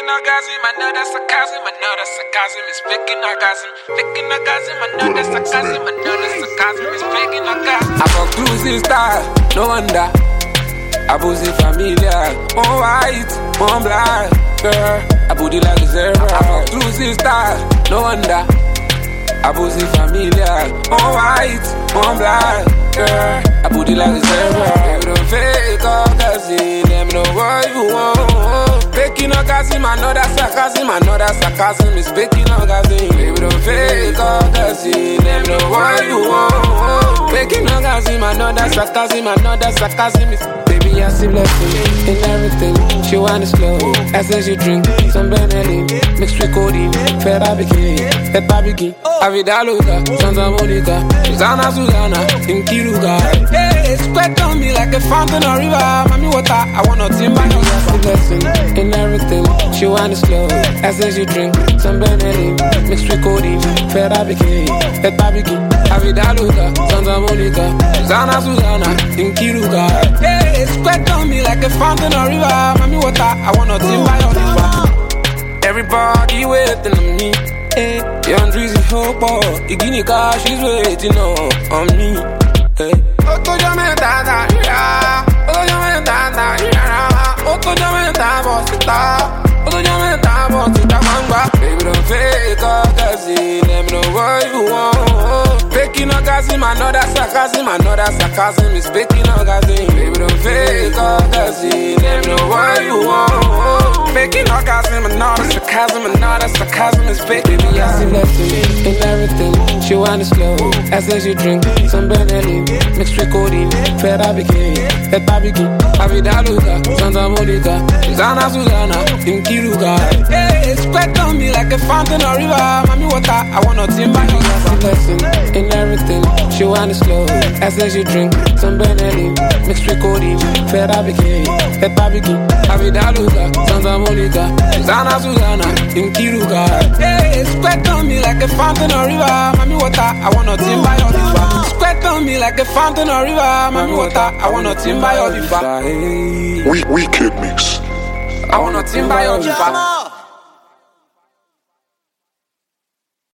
faking orgasm, I know that's sarcasm, I know that's sarcasm, it's faking orgasm. Faking orgasm, I know that's sarcasm, I know that's sarcasm, it's faking orgasm. I got cruising style, no wonder. Abusi familiar, one white, one black, girl. I put it like a zebra. I got cruising style, no wonder. Abusi familiar, one white, one black, girl. I put it like a zebra. You don't fake orgasm, let me know what you want. Faking orgasm, I know that's sarcasm, I know that's sarcasm, it's faking orgasm. Baby, don't fake orgasm, let me know what you want. Faking orgasm, I know that's sarcasm, I know that's sarcasm, it's baby, I see blessing in everything. She wanna slow, as as you drink some Benelli, mixed with codeine, Feta bikini, Avida Luca, Santa Monica, Susanna, in Kiruga. Hey, spread on me like a fountain or river. Mami water, I want nothing but your blessing in everything. She wanna slow, as as you drink some Benelli, mixed with codeine, Feta bikini, Avida Luca, Santa Monica, Susanna, in Kiruga. Hey, spread on me like a fountain or river. Mami water, I want nothing but your river. Everybody waiting on me. Hey, young Drizzy Hope, Iginika, she's waiting on me. Hey, Oto Jamenta, yeah. Oto Jamenta, yeah. Oto Jamenta, Bosita. Oto Jamenta, Bosita, Mangba. Baby, don't fake orgasm, let me know what you want. Faking orgasm, I know that's sarcasm, I know that's sarcasm, it's faking orgasm. Baby, don't fake orgasm, let me know what you want. Faking orgasm, I know that's sarcasm, I know that's sarcasm, it's fake. Baby, I see blessing in everything. She wanna slow, as as you drink some Benelli, mixed with codeine, Feta bikini, Avida Luca, Santa Monica, Susanna, in Kiruga. Hey, spread on me like a fountain or river. Mami water, I want nothing but your blessing in everything. She wanna slow, as as you drink some Benelli, mixed with codeine, Feta bikini, Avida Luca, Santa Monica, Susanna, in Kiruga. Hey, spread on me like a fountain or river. Mami water, I want nothing but your river. Spread on me like a fountain or river. Mami water, I want nothing but your river. Wicked mix. I want nothing but your river.